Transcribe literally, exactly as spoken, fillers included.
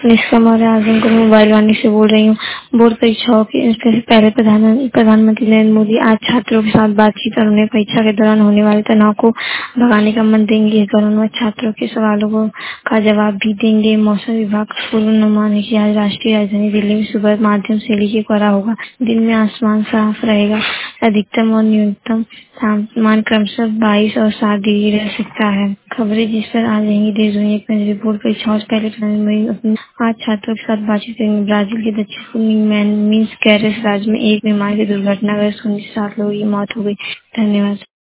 Nishka Maurya Azamgarh mobile Vaani से बोल रही हूँ। बोर्ड परीक्षाओं के इससे पहले प्रधान प्रधानमंत्री नरेंद्र मोदी आज छात्रों के साथ बातचीत कर उन्हें परीक्षा के दौरान होने वाले तनाव को भगाने का मन देंगे। इस दौरान वह छात्रों के सवालों को का जवाब भी देंगे। मौसम विभाग का पूर्वानुमान है कि आज राष्ट्रीय राजधानी दिल्ली में सुबह मध्यम से हल्की कोहरा होगा। दिन में आसमान साफ रहेगा। अधिकतम और न्यूनतम तापमान क्रमशः बाईस और सात डिग्री रह सकता है। खबरें जिस पर आ जाएंगी देश दुनिया की रिपोर्ट परीक्षाओं से पहले प्रधानमंत्री आज छात्रों के साथ बातचीत करेंगे। ब्राजील के दक्षिण पूर्वी मिन्स गेरेस राज्य में एक विमान की दुर्घटनाग्रस्त उन्नीस सात लोगों की मौत हो गई। धन्यवाद।